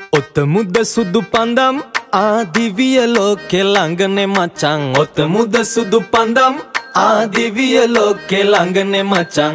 ඔත මුද සුදු පඳම් ආදිවිය ලෝකෙ ළඟනේ මචං. ඔත මුද සුදු පඳම් ආදිවිය ලෝකෙ ළඟනේ මචං.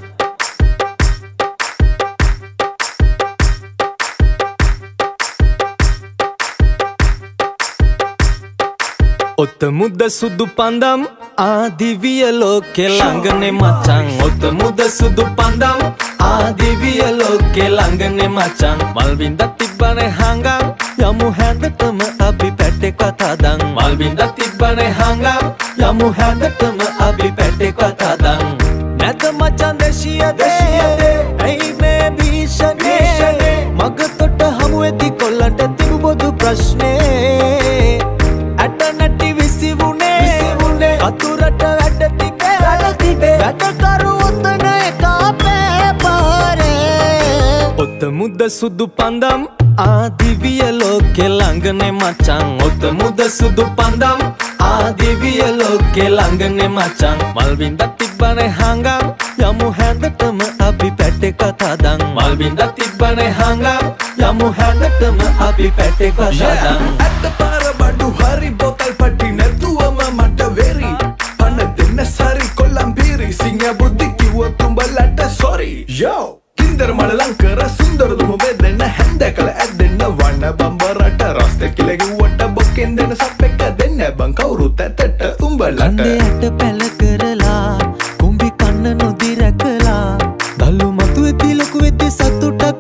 ඔත මුද සුදු පඳම් ආදිවිය ලෝකෙ ළඟනේ මචං. ඔත මුද සුදු පඳම් ආදිවිය ලෝකෙ ළඟනේ මචං. මල් වින්දක් තිබ්බනේ හංගම් යමු හැඳටම අපි පැටේ කතාදන්. මල් වින්දක් තිබ්බනේ හංගම් යමු හැඳටම අපි පැටේ කතාදන්. නැත මචං දේශීය දේ ඇයි මේ භීෂණේ මග තොට හමු වෙති කොල්ලන්ට තිබුබොදු ප්‍රශ්නේ. ඇට නැටි විසිවුනේ අතුරට වැඩ තිබේ වැඩකරු උතන එක අපේ පාරේ. ඔත මුද සුදු පඳම් ආදිවිය ලෝකෙ ළඟනේ මචං. ඔත මුද සුදු පඳම් ආදිවිය ලෝකෙ ළඟනේ මචං. මල් වින්දක් තිබ්බනේ හංගම් යමු හැඳටම අපි පැටේ කතාදන්. මල් වින්දක් තිබ්බනේ හංගම් යමු හැඳටම අපි පැටේ කතාදන්. ඇත්ත පාර බඩු හරි බෝතල් පටි නැතුවම මට වෙරි. පන දෙන්න සරි කොල්ලම් බීරි සිංහ බුද්ධි කිව්වොත් උඹලට සොරි. යෝ කින්දර මල ලංකර සුන්දර දුම වෙදෙන්න හැන්ද කළ ඇදෙන්න වන්න බම්බරට රස්ත කියලා කිව්වට බොකෙන් දෙන සප්පෙක දෙන්න බං කවුරුත් ඇතට උඹලට. කන්දේ ඇට පැල කරලා කුඹි කන්න නොදිරකලා දලු මතු වෙති ලොකු වෙති සතුටක්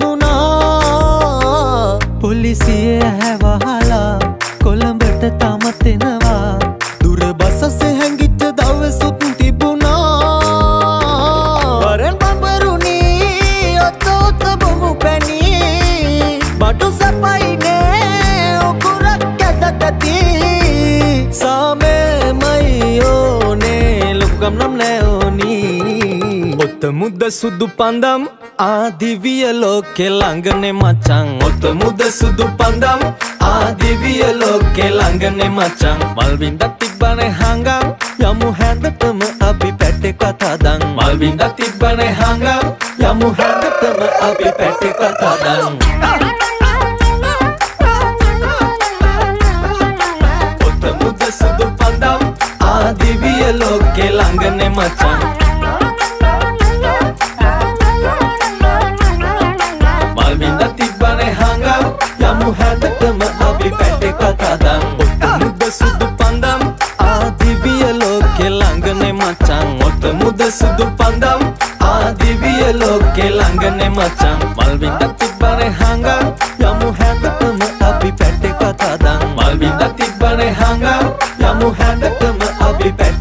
ගනුනා. පොලිසියේ හැවහලා කොළඹට තමත් එනවා. දුර බසසේ හැංගිච්ච දවසුත් තිබුණා. වරන් බඹරුණි ඔත ඔත බොමු පැණි බඩු සපයිනේ ඔකුරක් ඇදතති. සාමෙමයි ඕනේ ලොකුකම් නම් නෑ ඕනි. ඔත මුද සුදු පඳම් ආදිවිය ලෝකෙ ළඟනේ මචං. ඔත මුද සුදු පඳම් ආදිවිය ලෝකෙ ළඟනේ මචං. මල් වින්දක් තිබ්බනේ හංගම් යමු හැඳටම අපි පැටේ කතාදන්. මල් වින්දක් තිබ්බනේ හංගම් යමු හැඳටම අපි පැටේ කතාදන්. ඔත මුද සුදු පඳම් ආදිවිය ලෝකෙ ළඟනේ මචං. මල් වින්දක් තිබ්බනේ හංගම් යමු හැඳටම අපි පැටේ කතාදන්. ඔත මුද සුදු පඳම් ආදිවිය ලෝකෙ ළඟනේ මචං. ඔත මුද සුදු පඳම් ආදිවිය ලෝකෙ ළඟනේ මචං. මල් වින්දක් තිබ්බනේ හංගම් යමු හැඳටම අපි පැටේ කතාදන්. මල් වින්දක් තිබ්බනේ හංගම් යමු හැඳටම අපි පැටේ